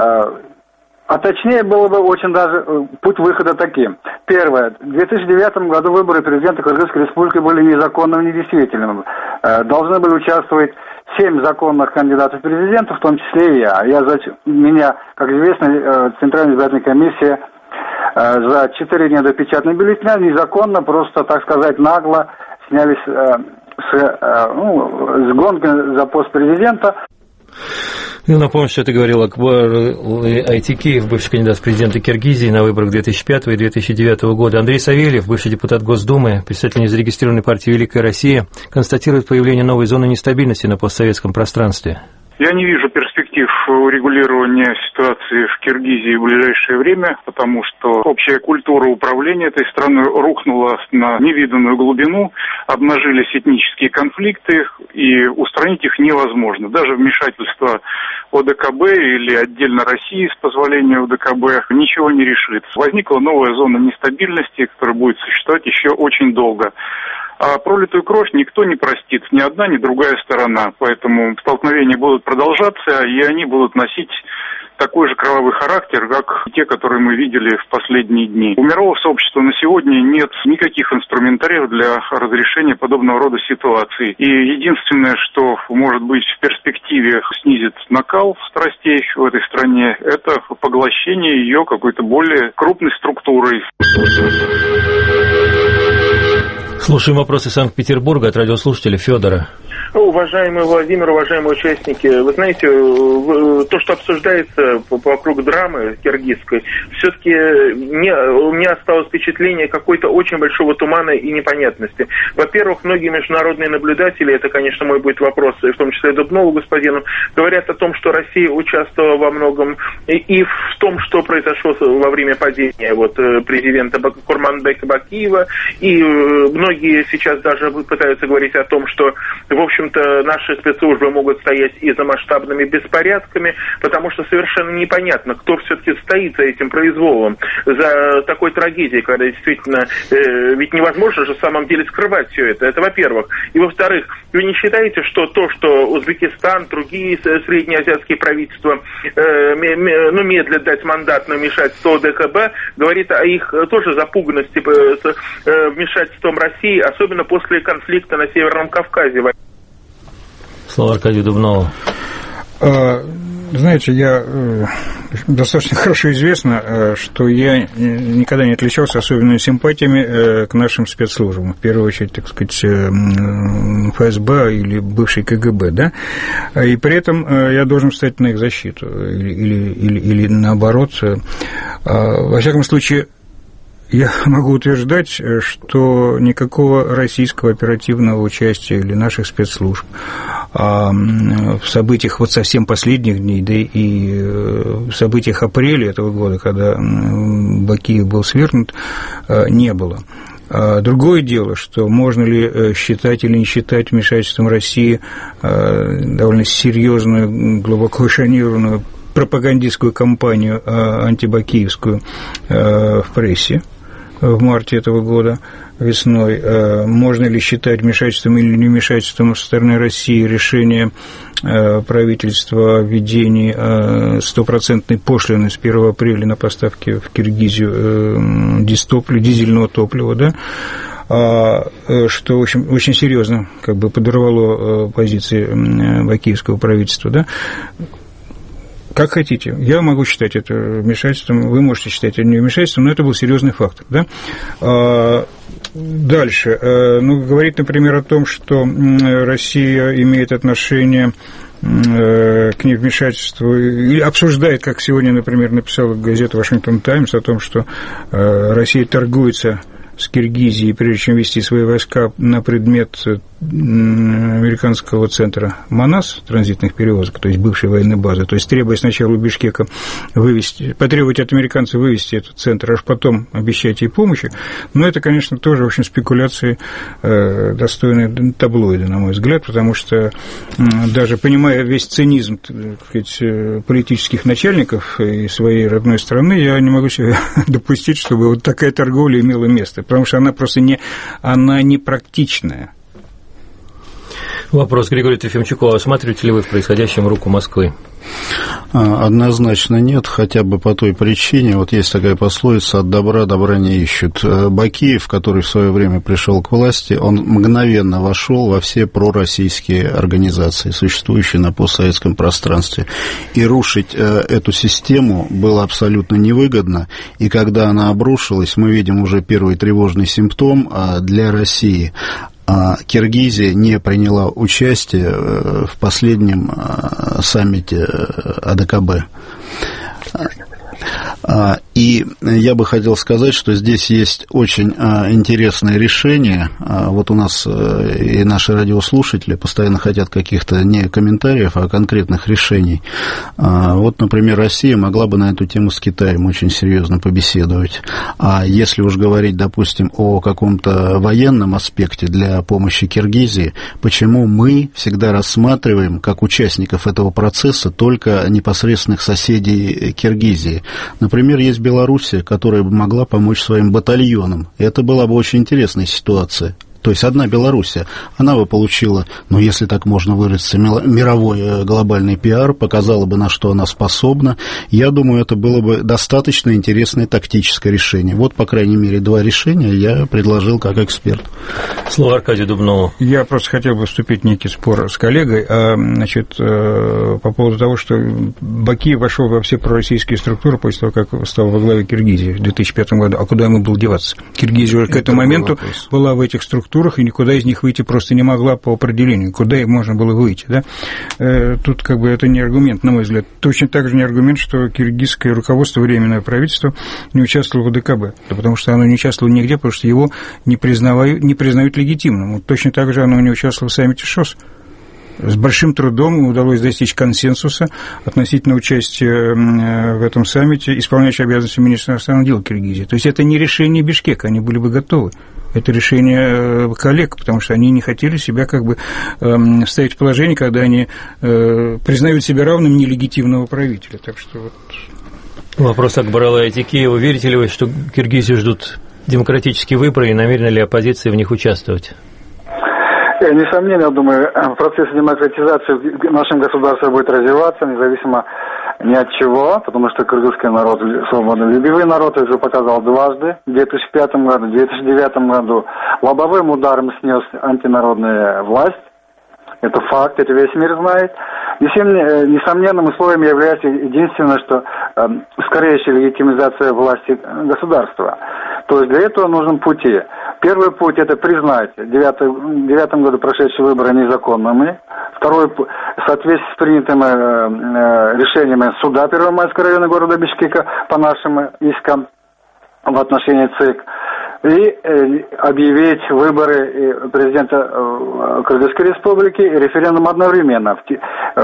а точнее было бы очень даже путь выхода таким. Первое. В две тысячи девятом году выборы президента Кыргызской республики были незаконными, недействительными. Должны были участвовать семь законных кандидатов в президенты, в том числе и я. я за, меня, как известно, Центральная избирательная комиссия за четыре дня до печатного бюллетеня незаконно, просто, так сказать, нагло снялись с, ну, с гонки за пост президента. Ну, напомню, что это говорил Акбар Айтикеев, бывший кандидат в президенты Киргизии на выборах две тысячи пятого и две тысячи девятого года. Андрей Савельев, бывший депутат Госдумы, представитель незарегистрированной партии «Великая Россия», констатирует появление новой зоны нестабильности на постсоветском пространстве. Я не вижу перспектив урегулирования ситуации в Киргизии в ближайшее время, потому что общая культура управления этой страной рухнула на невиданную глубину, обнажились этнические конфликты, и устранить их невозможно. Даже вмешательство о дэ ка бэ или отдельно России с позволения о дэ ка бэ ничего не решит. Возникла новая зона нестабильности, которая будет существовать еще очень долго. А пролитую кровь никто не простит, ни одна, ни другая сторона. Поэтому столкновения будут продолжаться, и они будут носить такой же кровавый характер, как те, которые мы видели в последние дни. У мирового сообщества на сегодня нет никаких инструментариев для разрешения подобного рода ситуаций. И единственное, что может быть в перспективе снизит накал страстей в этой стране, это поглощение ее какой-то более крупной структурой. Слушаем вопросы Санкт-Петербурга от радиослушателя Федора. Уважаемый Владимир, уважаемые участники, вы знаете, то, что обсуждается вокруг драмы киргизской, все-таки мне, у меня осталось впечатление какой-то очень большого тумана и непонятности. Во-первых, многие международные наблюдатели, это, конечно, мой будет вопрос, в том числе Дубнову господину, говорят о том, что Россия участвовала во многом и в том, что произошло во время падения вот, президента Курманбека Бакиева, и многие сейчас даже пытаются говорить о том, что, в общем-то, наши спецслужбы могут стоять и за масштабными беспорядками, потому что совершенно непонятно, кто все-таки стоит за этим произволом, за такой трагедией, когда действительно, э, ведь невозможно же в самом деле скрывать все это, это во-первых. И во-вторых, вы не считаете, что то, что Узбекистан, другие среднеазиатские правительства э, ну, медлят дать мандат на вмешательство о дэ ка бэ, говорит о их тоже запуганности с э, вмешательством России, особенно после конфликта на Северном Кавказе? Слово Аркадию Дубнову. Знаете, я достаточно хорошо известно, что я никогда не отличался особенными симпатиями к нашим спецслужбам, в первую очередь, так сказать, эф эс бэ или бывший ка гэ бэ, да, и при этом я должен встать на их защиту, или, или, или, или наоборот. Во всяком случае, я могу утверждать, что никакого российского оперативного участия или наших спецслужб в событиях вот совсем последних дней, да и в событиях апреля этого года, когда Бакиев был свергнут, не было. Другое дело, что можно ли считать или не считать вмешательством России довольно серьезную, глубоко эшелонированную пропагандистскую кампанию антибакиевскую в прессе в марте этого года, весной. Можно ли считать вмешательством или не вмешательством со стороны России решение правительства о введении стопроцентной пошлины с первого апреля на поставки в Киргизию дистоплива, дизельного топлива, да? Что, в общем, очень серьезно как бы подорвало позиции бакиевского правительства, да? Как хотите. Я могу считать это вмешательством, вы можете считать это не вмешательством, но это был серьезный фактор. Да? Дальше. Ну, говорить, например, о том, что Россия имеет отношение к невмешательству, или обсуждает, как сегодня, например, написала газета «Вашингтон Таймс» о том, что Россия торгуется с Киргизией, прежде чем вести свои войска на предмет американского центра МАНАС, транзитных перевозок, то есть бывшей военной базы, то есть требуя сначала у Бишкека вывести, потребовать от американцев вывести этот центр, аж потом обещать ей помощи, но это, конечно, тоже, в общем, спекуляции, э, достойные таблоида, на мой взгляд, потому что э, даже понимая весь цинизм, так сказать, политических начальников и своей родной страны, я не могу себе допустить, чтобы вот такая торговля имела место, потому что она просто не, она не практичная. Вопрос Григорию Трефимчуку. Осматриваете ли вы в происходящем руку Москвы? Однозначно нет, хотя бы по той причине, вот есть такая пословица: от добра добра не ищут. Бакиев, который в свое время пришел к власти, он мгновенно вошел во все пророссийские организации, существующие на постсоветском пространстве. И рушить эту систему было абсолютно невыгодно, и когда она обрушилась, мы видим уже первый тревожный симптом для России. Киргизия не приняла участие в последнем саммите А Дэ Ка Бэ. И я бы хотел сказать, что здесь есть очень интересное решение. Вот у нас и наши радиослушатели постоянно хотят каких-то не комментариев, а конкретных решений. Вот, например, Россия могла бы на эту тему с Китаем очень серьезно побеседовать. А если уж говорить, допустим, о каком-то военном аспекте для помощи Киргизии, почему мы всегда рассматриваем как участников этого процесса только непосредственных соседей Киргизии? Например, есть Белоруссия, которая бы могла помочь своим батальонам. Это была бы очень интересная ситуация. То есть одна Белоруссия, она бы получила, ну, если так можно выразиться, мировой глобальный пиар, показала бы, на что она способна. Я думаю, это было бы достаточно интересное тактическое решение. Вот, по крайней мере, два решения я предложил как эксперт. Слово Аркадию Дубнову. Я просто хотел бы вступить в некий спор с коллегой. А, значит, по поводу того, что Бакиев вошел во все пророссийские структуры после того, как стал во главе Киргизии в две тысячи пятом году. А куда ему было деваться? Киргизия уже к этому моменту была в этих структурах, и никуда из них выйти просто не могла по определению. Куда им можно было выйти, да? Тут как бы это не аргумент, на мой взгляд. Точно так же не аргумент, что киргизское руководство, временное правительство, не участвовало в А Дэ Ка Бэ, да потому что оно не участвовало нигде, потому что его не признавают, не признают легитимным. Вот точно так же оно не участвовало в саммите ШОС. С большим трудом удалось достичь консенсуса относительно участия в этом саммите исполняющего обязанности министра иностранных дел Киргизии. То есть это не решение Бишкека, они были бы готовы. Это решение коллег, потому что они не хотели себя как бы э, ставить в положение, когда они э, признают себя равным нелегитимного правителя. Так что вот... Вопрос Акбарала Айтикеева. Верите ли вы, что Киргизию ждут демократические выборы, и намерена ли оппозиция в них участвовать? Несомненно, я думаю, процесс демократизации в нашем государстве будет развиваться, независимо ни от чего, потому что кыргызский народ свободолюбивый народ, уже показал дважды, в две тысячи пятом году, в две тысячи девятом году, лобовым ударом снес антинародная власть. Это факт, это весь мир знает. Несомненным условием является единственное, что э, скорейшая легитимизация власти государства. То есть для этого нужны пути. Первый путь – это признать в две тысячи девятом году прошедшие выборы незаконными. Второй – в соответствии с принятыми э, э, решениями суда Первомайского района города Бишкека по нашим искам в отношении ЦИК. И э, объявить выборы президента э, Кыргызской республики и референдум одновременно в, те, э,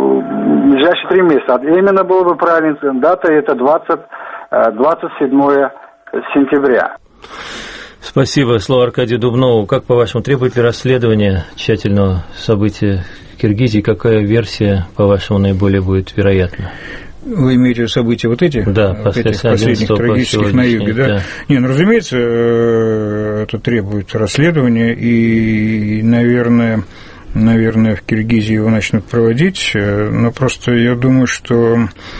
в ближайшие три месяца. Именно было бы правильно, дата это двадцать, двадцать седьмое сентября. Спасибо. Слово Аркадию Дубнову. Как, по-вашему, требует ли расследования тщательного события в Киргизии? Какая версия, по-вашему, наиболее будет вероятна? Вы имеете в виду события вот эти? Да, вот этих последних трагических на юге, да? да? Не, ну, разумеется, это требует расследования, и, наверное, наверное, в Киргизии его начнут проводить, но просто я думаю, что...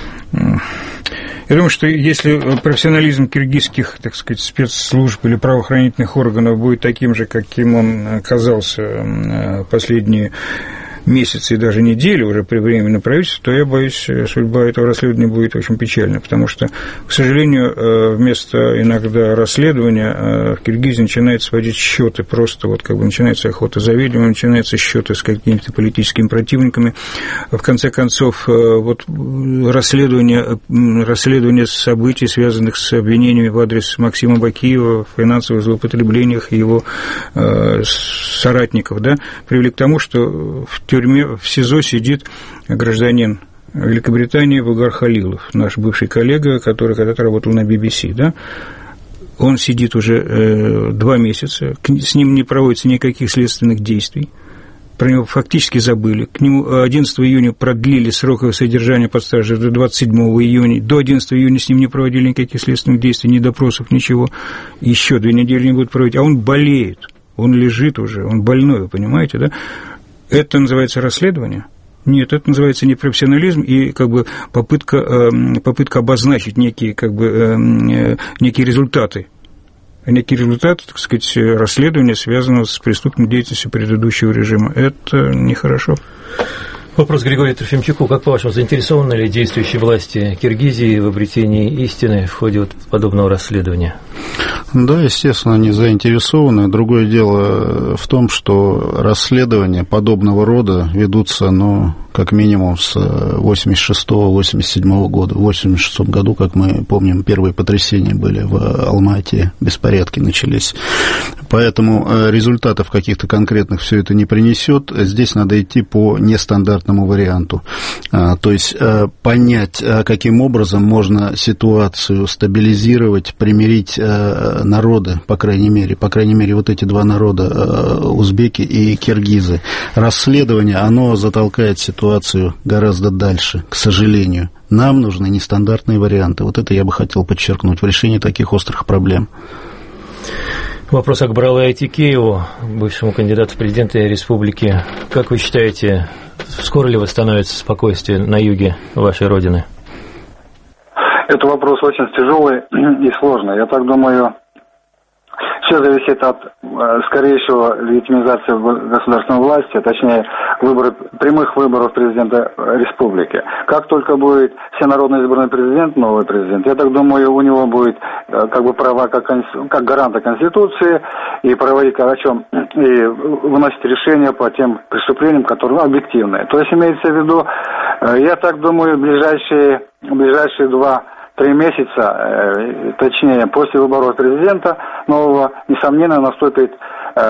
Я думаю, что если профессионализм киргизских, так сказать, спецслужб или правоохранительных органов будет таким же, каким он оказался последние месяцы и даже недели уже при временном правительстве, то я боюсь, судьба этого расследования будет очень печальна, потому что, к сожалению, вместо иногда расследования в Киргизии начинает сводить счеты, просто вот как бы начинается охота за ведьмами, начинаются счеты с какими-то политическими противниками. В конце концов, вот расследование, расследование событий, связанных с обвинениями в адрес Максима Бакиева в финансовых злоупотреблениях и его соратников, да, привели к тому, что в тюрьме, в СИЗО сидит гражданин Великобритании Вагар Халилов, наш бывший коллега, который когда-то работал на би би си, да, он сидит уже э, два месяца, с ним не проводится никаких следственных действий, про него фактически забыли, к нему одиннадцатого июня продлили срок его содержания под стражей до двадцать седьмого июня, до одиннадцатого июня с ним не проводили никаких следственных действий, ни допросов, ничего, еще две недели не будут проводить, а он болеет, он лежит уже, он больной, вы понимаете, да? Это называется расследование. Нет, это называется непрофессионализм и как бы попытка, попытка обозначить некие, как бы, некие результаты. Некие результаты, так сказать, расследования, связанного с преступной деятельностью предыдущего режима. Это нехорошо. Вопрос Григорию Трофимчуку. Как по-вашему, заинтересованы ли действующие власти Киргизии в обретении истины в ходе вот подобного расследования? Да, естественно, они заинтересованы. Другое дело в том, что расследования подобного рода ведутся, ну, как минимум с восемьдесят шестого — восемьдесят седьмого года. В восемьдесят шестом году, как мы помним, первые потрясения были в Алма-Ате, беспорядки начались. Поэтому результатов каких-то конкретных все это не принесет. Здесь надо идти по нестандартному варианту. То есть понять, каким образом можно ситуацию стабилизировать, примирить народы, по крайней мере, по крайней мере, вот эти два народа, узбеки и киргизы. Расследование, оно затолкает ситуацию гораздо дальше, к сожалению. Нам нужны нестандартные варианты. Вот это я бы хотел подчеркнуть в решении таких острых проблем. Вопрос Акбаралы Айтикееву, бывшему кандидату в президенты республики. Как вы считаете, скоро ли восстановится спокойствие на юге вашей родины? Это вопрос очень тяжелый и сложный. Я так думаю, все зависит от скорейшего легитимизации государственной власти, точнее, выборы, прямых выборов президента республики. Как только будет всенародно избранный президент, новый президент, я так думаю, у него будет как бы права как, как гаранта Конституции и проводить о чем и выносить решения по тем преступлениям, которые ну, объективные. То есть имеется в виду, я так думаю, ближайшие, ближайшие два Три месяца, э, точнее, после выборов президента нового, несомненно, наступит э,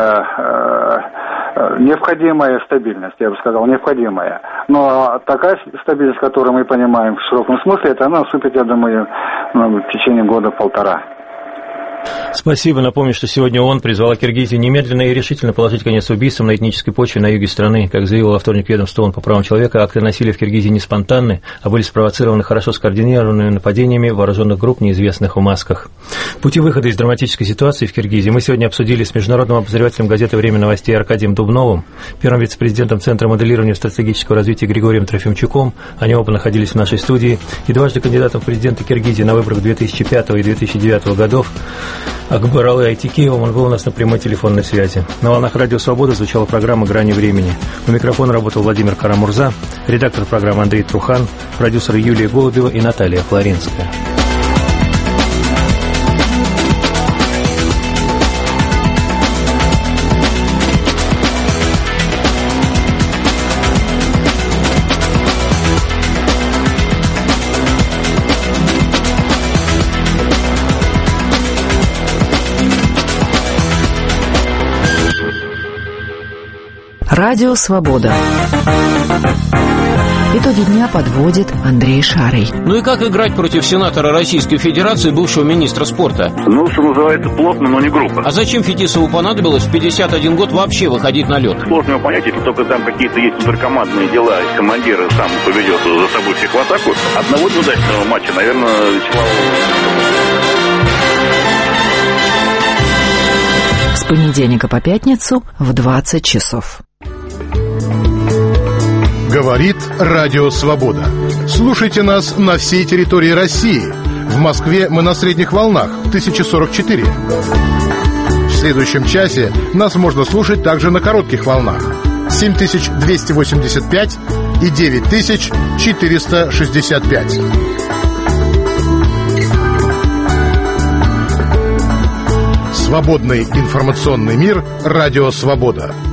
э, необходимая стабильность, я бы сказал, необходимая. Но такая стабильность, которую мы понимаем в широком смысле, это она наступит, я думаю, ну, в течение года-полтора. Спасибо. Напомню, что сегодня ООН призвала Киргизию немедленно и решительно положить конец убийствам на этнической почве на юге страны. Как заявил во вторник ведомство ООН по правам человека, акты насилия в Киргизии не спонтанны, а были спровоцированы хорошо скоординированными нападениями вооруженных групп, неизвестных в масках. Пути выхода из драматической ситуации в Киргизии мы сегодня обсудили с международным обозревателем газеты «Время новостей» Аркадием Дубновым, первым вице-президентом Центра моделирования стратегического развития Григорием Трофимчуком, они оба находились в нашей студии, и дважды кандидатом в президенты Киргизии на выборах две тысячи пятого и две тысячи девятого годов, Акбаралы Айтикеевым, он был у нас на прямой телефонной связи. На волнах Радио Свобода звучала программа «Грани времени». У микрофона работал Владимир Карамурза, редактор программы Андрей Трухан, продюсеры Юлия Голубева и Наталья Флоринская. Радио Свобода. Итоги дня подводит Андрей Шарый. Ну и как играть против сенатора Российской Федерации, бывшего министра спорта? Ну, что называется, плотно, но не грубо. А зачем Фетисову понадобилось в пятьдесят один год вообще выходить на лед? Сложно его понять, если только там какие-то есть суперкомандные дела, и командир сам поведет за собой всех в атаку. Одного неудачного матча, наверное, Вячеслава... С понедельника по пятницу в двадцать часов. Говорит Радио Свобода. Слушайте нас на всей территории России. В Москве мы на средних волнах тысяча сорок четыре. В следующем часе нас можно слушать также на коротких волнах семь тысяч двести восемьдесят пять и девять тысяч четыреста шестьдесят пять. Свободный информационный мир. Радио Свобода.